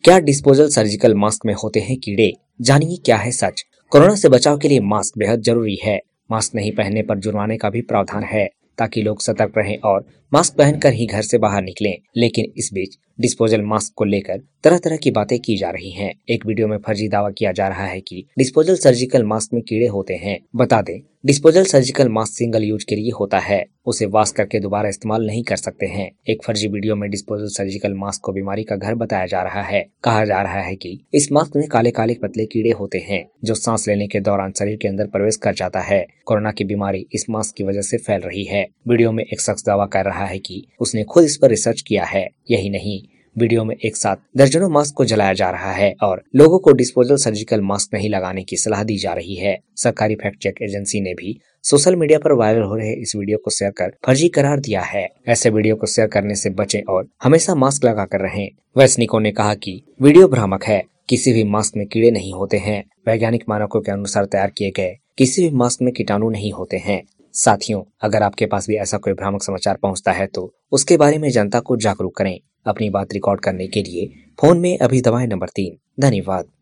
क्या disposal surgical mask में होते हैं कीड़े? जानिए क्या है सच। कोरोना से बचाव के लिए मास्क बेहद जरूरी है। मास्क नहीं पहनने पर जुर्माने का भी प्रावधान है ताकि लोग सतर्क रहें और मास्क पहनकर ही घर से बाहर निकलें। लेकिन इस बीच डिस्पोजल मास्क को लेकर तरह तरह की बातें की जा रही हैं। एक वीडियो में फर्जी दावा किया जा रहा है कि डिस्पोजल सर्जिकल मास्क में कीड़े होते हैं। बता दें, disposal surgical mask single use के लिए होता है, उसे वॉश करके दोबारा इस्तेमाल नहीं कर सकते हैं। एक फर्जी वीडियो में डिस्पोजल सर्जिकल मास्क को बीमारी का घर बताया जा रहा है। कहा जा रहा है कि इस मास्क में काले काले पतले कीड़े होते हैं जो सांस लेने के दौरान शरीर के अंदर प्रवेश कर जाता है। कोरोना की बीमारी इस मास्क की वजह से फैल रही है। वीडियो में एक शख्स दावा कर रहा है कि उसने खुद इस पर रिसर्च किया है। यही नहीं, वीडियो में एक साथ दर्जनों मास्क को जलाया जा रहा है और लोगों को डिस्पोजल सर्जिकल मास्क नहीं लगाने की सलाह दी जा रही है। सरकारी फैक्ट चेक एजेंसी ने भी सोशल मीडिया पर वायरल हो रहे इस वीडियो को शेयर कर फर्जी करार दिया है। ऐसे वीडियो को शेयर करने से बचें और हमेशा मास्क लगा कर रहें। वैज्ञानिकों ने कहा कि वीडियो भ्रामक है। किसी भी मास्क में कीड़े नहीं होते हैं। वैज्ञानिक मानकों के अनुसार तैयार किए गए किसी भी मास्क में कीटाणु नहीं होते हैं। साथियों, अगर आपके पास भी ऐसा कोई भ्रामक समाचार पहुंचता है तो उसके बारे में जनता को जागरूक करें। अपनी बात रिकॉर्ड करने के लिए फोन में अभी दबाएं नंबर 3। धन्यवाद।